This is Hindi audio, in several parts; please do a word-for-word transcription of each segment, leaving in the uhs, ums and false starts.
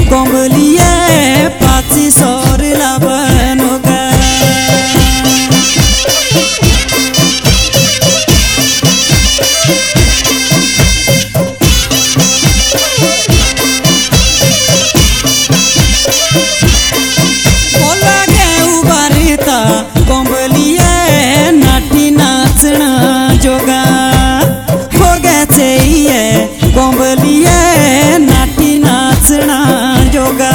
कोंबलिए पाची सोर लाबनोगा बोला गे उबारिता कोंबलिए नाटी नाचना जोगा हो गए ये कोंबलिए नाटी नाचना जोगा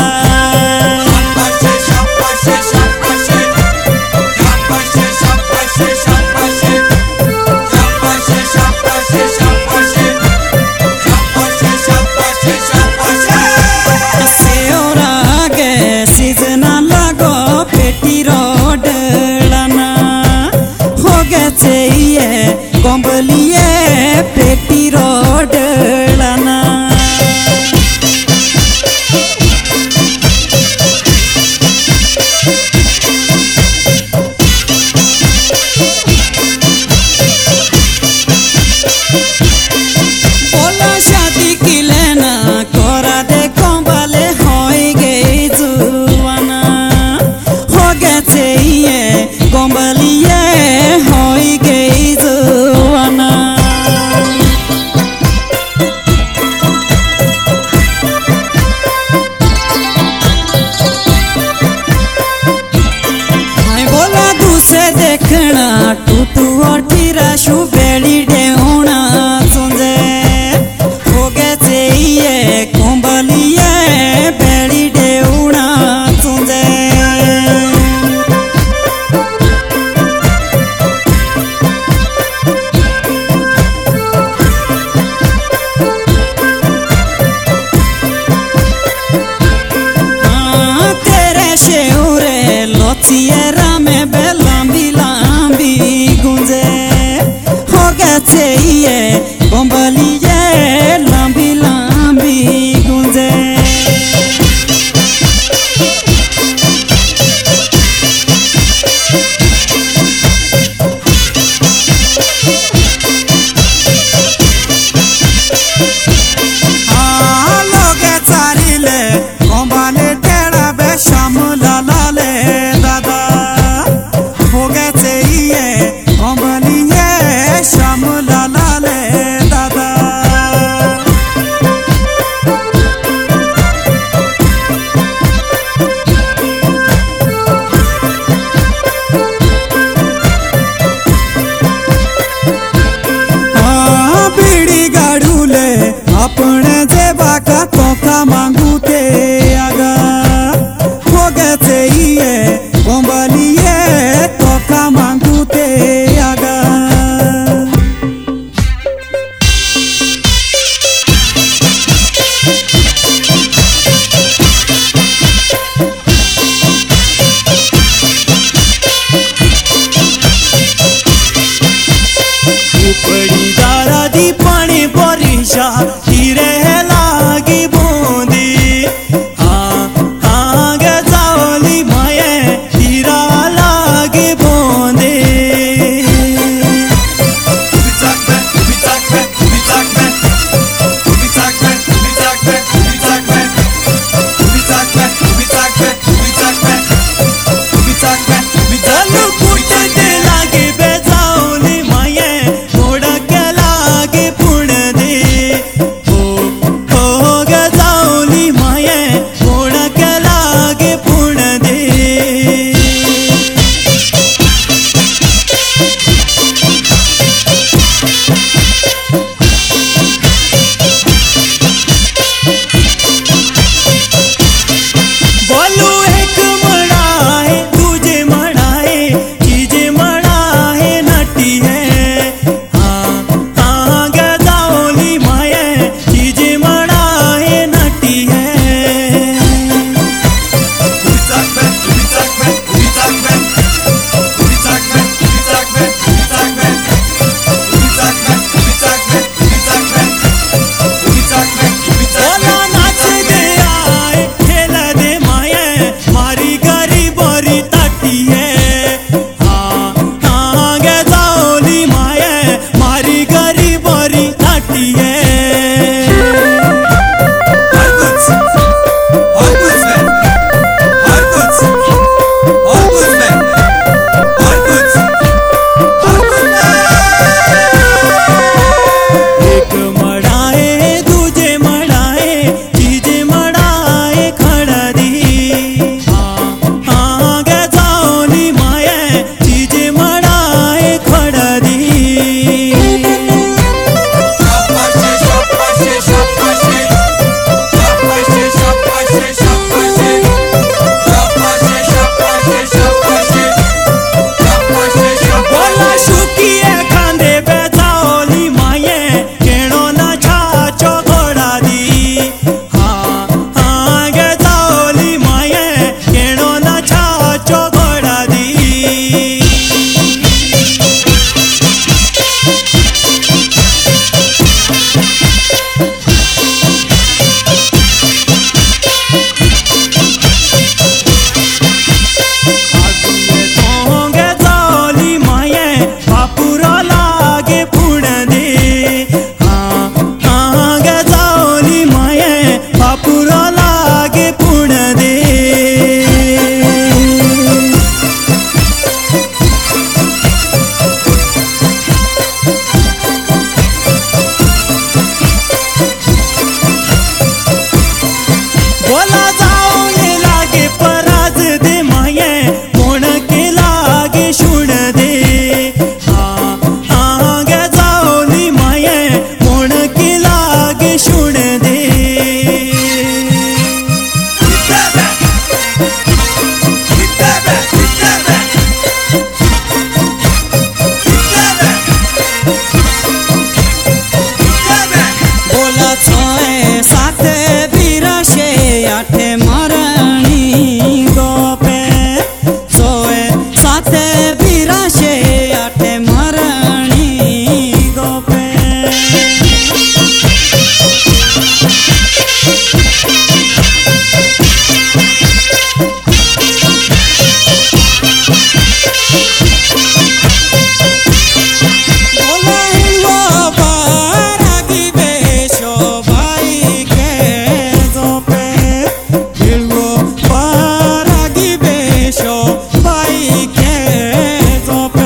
सीजना लगो पेटी रोड लाना हो गए ये कोंबलिए पेटी रोड लाना बोला शादी की लेना कोरा दे कोंबले होई गई जुवाना हो गए ये कोंबलिए होई गई जुवाना बोला दूसरे देखना टूटू अठीरा शु बेड़ी डेउना सुंजे हो गए ये कोंबलिए बेड़ी डेउना सुंजे हाँ तेरे शेउरे लोचिएरा में बे लंबी लंबी गुंजे हो गए ये कोंबलिए लंबी लंबी गुंजे हाँ लोगे चारिले कोंबले टेढ़ा बे शामुला लाले दादा हो गए ये कोंबलिए शामुला लाले दादा हाँ बीड़ी गाड़ूले अपने जेबा का तोका मांगू ते आगा हो गए ये कोंबलिए तोका मांगू ते आगा उपड़ी दारा दी पानी परिशा तीरे लागी बूंदी हाँ हाँ गे जावली माये तीरा लागी बूंदी चलो कुछ दे लागे बेजावली माये थोड़ा के लागे पुण दे बोला जाऊले लागे पराज दे माये मोण के लागे शुण दे हाँ हाँ गे जाऊली माये मोण के लागे शुण दे बोला छय सात बिराशे आठे मरणी गोपे छय सात बिराशे आठे मरणी गोपे बोला हिंगो बारागी बेशो भाई के जोपे हिंगो बारागी बेशो भाई के जोपे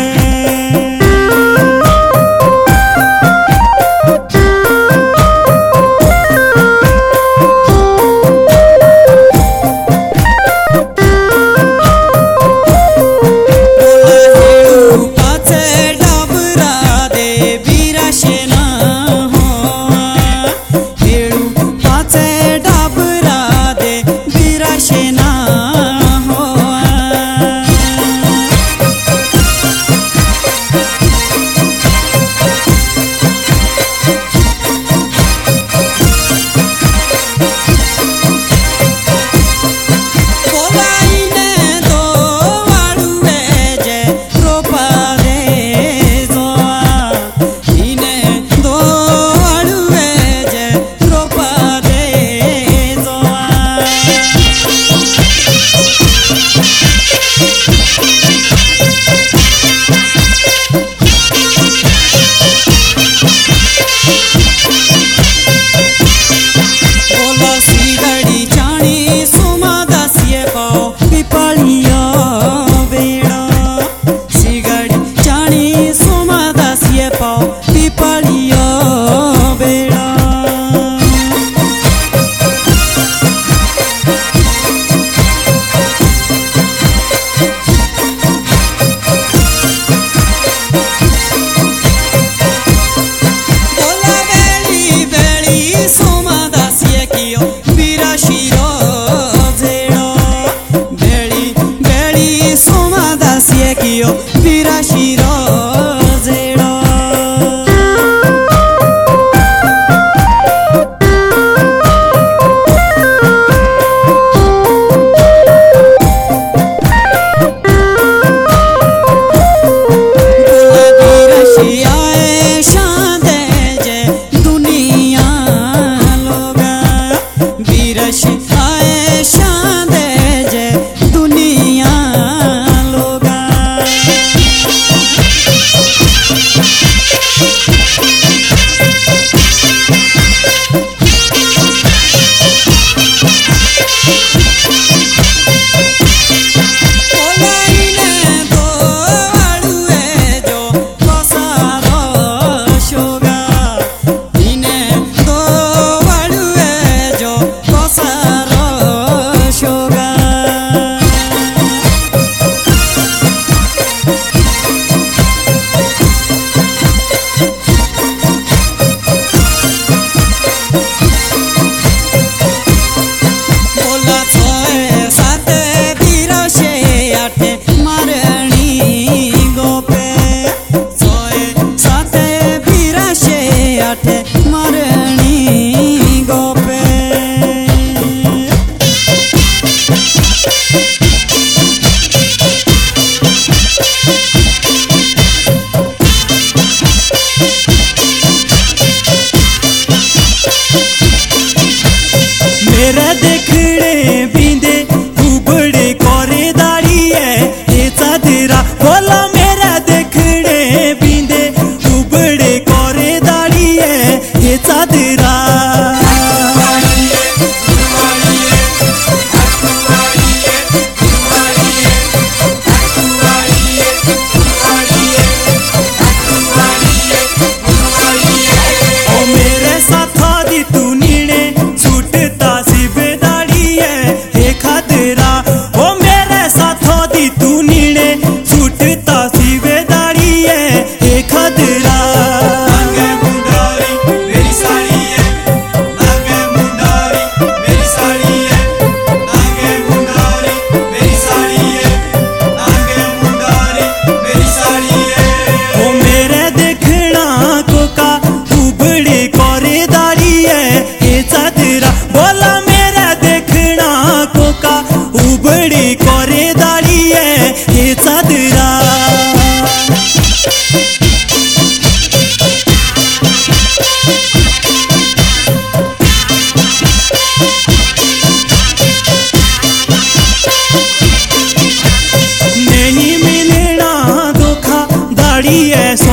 तू नीने छूटता सी बेदाड़ी है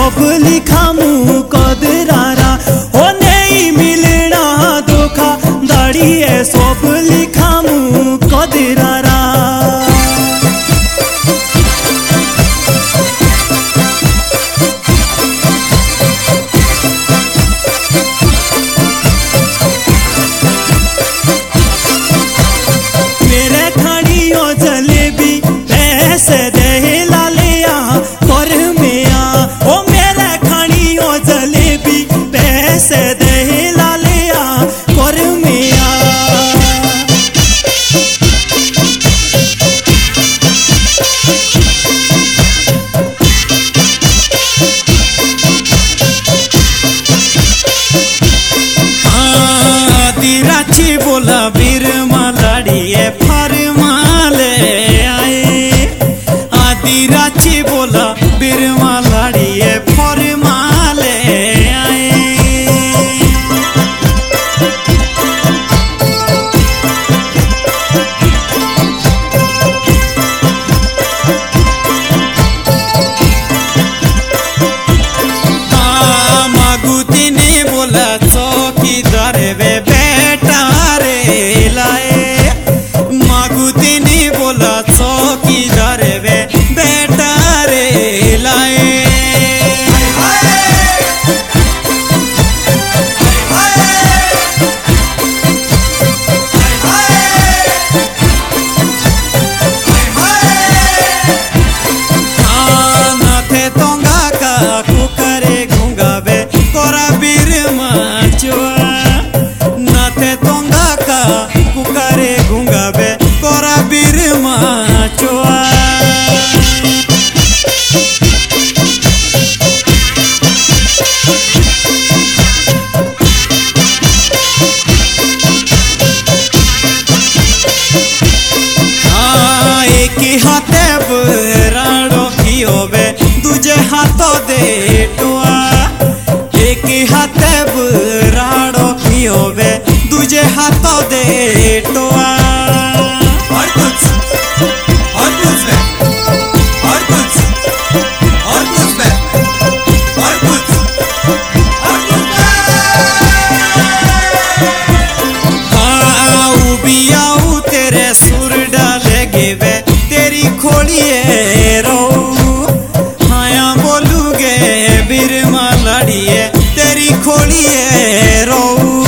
सब लिखामू कदरारा ओ नहीं मिलना धोखा दाड़िए सब लिखामू कदरारा। बोला बीर मालाड़िए फार माले आए आदि राची बोला बीर मालाड़िए फार माले आए। हाँ मागुती ने बोला चौकीदार वे मागुती ने बोला चौकीदार वे बेटा रे लाए। हाँ नाथे तोंगा का कुकरे घूंगा वे कोरा बीर माचुआ नाथे तोंगा का कुकरे घूंगा वे कोरा बीर माचुआ। हाँ एक हाथे बराड़ो कियो वे दूजे हाथों दे टुआ एक हाथे बराड़ो कियो वे दूजे हाथों दे टुआ। और कुछ और कुछ है और कुछ और कुछ है और कुछ और कुछ हाँ उबियाऊ तेरे सुर डालेगे वे तेरी खोलिए रो हाया बोलूगे बीर मालाड़िए तेरी खोलिए रो।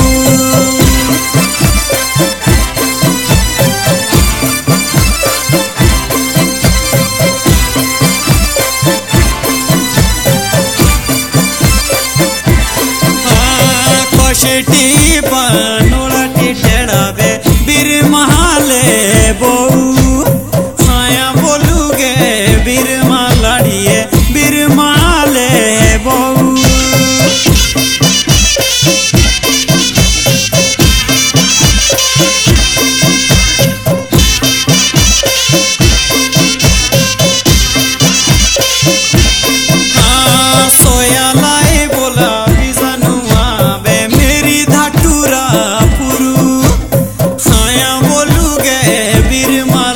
शेटी बनोला टेढ़ा वे बीर महाले बहू हाया बोलूगे बीर मालाड़िए बीर माले बहू। हाँ सोया लाए बोला बीर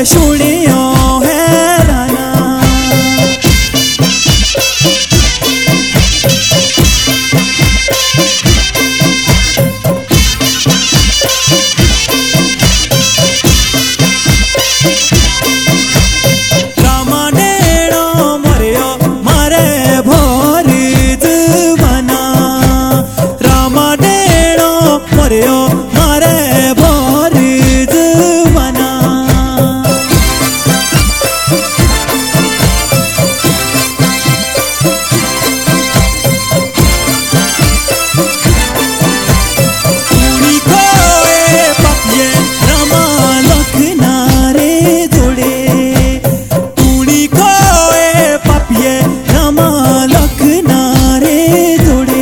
सुनियो है राना। रामानेणो मरियो मारे भोरीज बना। रामानेणो मरियो मारे भोरीज बना। कुड़ी कोए पपिये रमा लखना रे जोड़े। कुड़ी कोए पपिये रमा लखना रे जोड़े।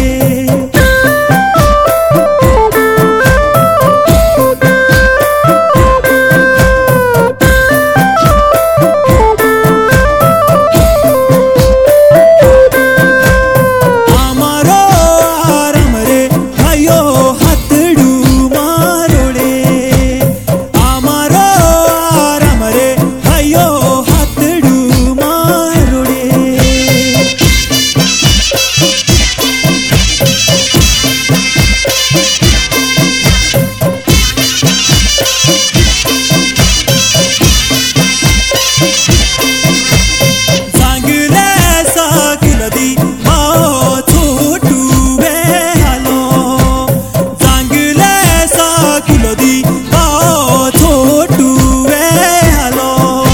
आमारो आराम रे भाइयो हाथड़ू मारोड़े। आमारो आराम रे भाइयो हाथड़ू मारोड़े। जांगले साकुलदी माओ छोटू वे हालो। जांगले साकुलदी माओ छोटू वे हालो।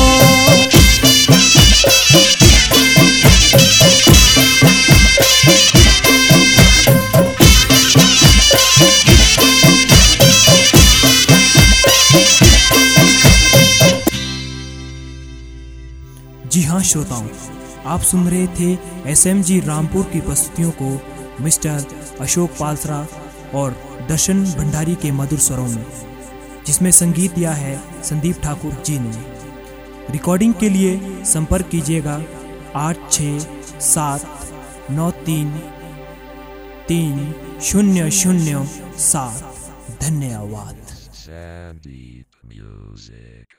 जी हाँ श्रोताओं, आप सुन रहे थे एसएमजी रामपुर की प्रस्तुतियों को मिस्टर अशोक पालसरा और दर्शन भंडारी के मधुर स्वरों में, जिसमें संगीत दिया है संदीप ठाकुर जी ने। रिकॉर्डिंग के लिए संपर्क कीजिएगा आठ छः सात नौ तीन तीन शून्य शून्य सात। धन्यवाद। Sandeep Music.